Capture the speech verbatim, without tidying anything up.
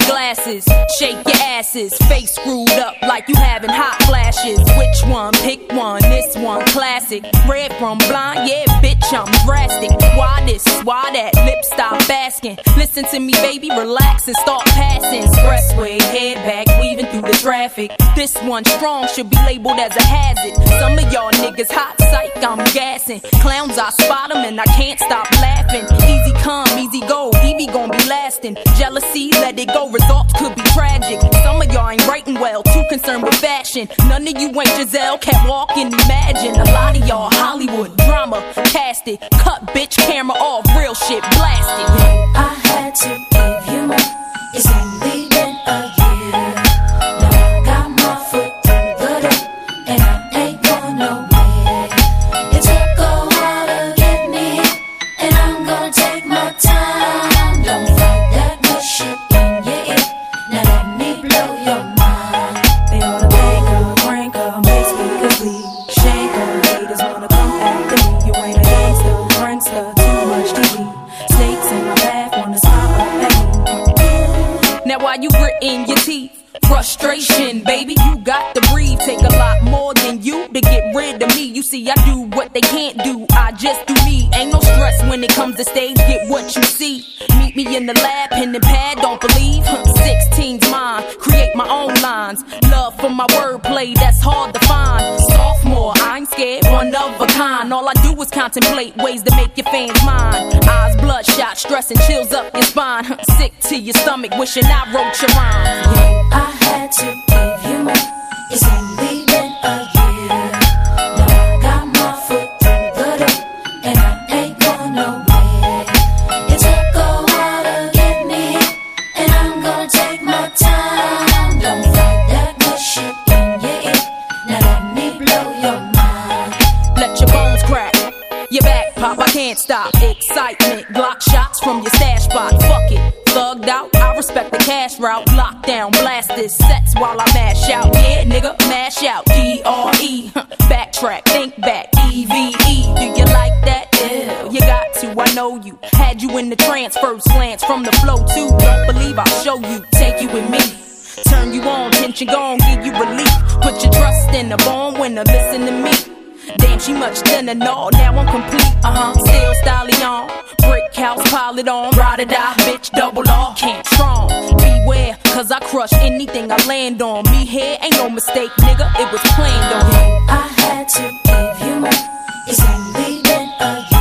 your glasses, shake your asses, face screwed up like you having hot flashes. Which one? Pick one. This one classic. Red from blind, yeah, bitch, I'm drastic. Why this? Why that? Lip stop asking. Listen to me, baby, relax and start passing. Expressway, head back, weaving through the traffic. This one strong should be labeled as a hazard. Some of y'all niggas hot psych, I'm gassing. Clowns, I spot them and I can't stop laughing. Easy come, easy go, Evie gon' be lasting. Jealousy, let it go, results could be tragic. Some of y'all ain't writing well, too concerned with fashion. None of you ain't Giselle, can't walk and imagine. A lot of y'all Hollywood drama, cast it. Cut bitch, camera off, real shit blasted. I had to give you more. It's only been a year. Now I got my foot through the door, and I ain't going nowhere. It took a while to get me, and I'm gonna take my time. Don't fight that bullshit in your ear. Now let me blow your mind. They wanna make her, crank her, make speakers bleed, shake her. Haters wanna come after me. You ain't a gangster, prankster, too much T V. Snakes in my path wanna smile up at me. Now while you gritting your teeth, frustration, baby, you got to breathe. Take a lot more than you to get rid of me. You see, I do what they can't do, I just do me. Ain't no stress when it comes to stage, get what you see. Meet me in the lab, pen and pad, don't believe. sixteen's mine, create my own lines. Love for my wordplay, that's hard to find. Sophomore, I ain't scared, one of a kind. All I do is contemplate ways to make your fans mine. Eyes bloodshot, stress and chills up your spine. Sick to your stomach, wishing I wrote your rhymes. I had to give you more. It's only been a year. Now I got my foot through the door, and I ain't going nowhere. It took a while to get me, and I'm gonna take my time. Don't fight that bullshit in your ear. Now let me blow your mind. Let your bones crack, your back pop, I can't stop. Excitement, Glock shots from your stash spot. Fuck it, thugged out, I respect the cash route. Lockdown, blast this sets while I mash out. Yeah, nigga, mash out. D R E, backtrack, think back. E V E, do you like that? Yeah, you got to, I know you. Had you in the trance, first glance from the flow too. Don't believe I'll show you, take you with me. Turn you on, tension gone, give you relief. Put your trust in the born winner, listen to me. Damn, she much thinner, no, now I'm complete, uh-huh, still stallion. Brick house, pile it on, ride or die, bitch, double R, can't strong. Beware, cause I crush anything I land on. Me here, ain't no mistake, nigga, it was planned on. I had to give you more. It's only been a year.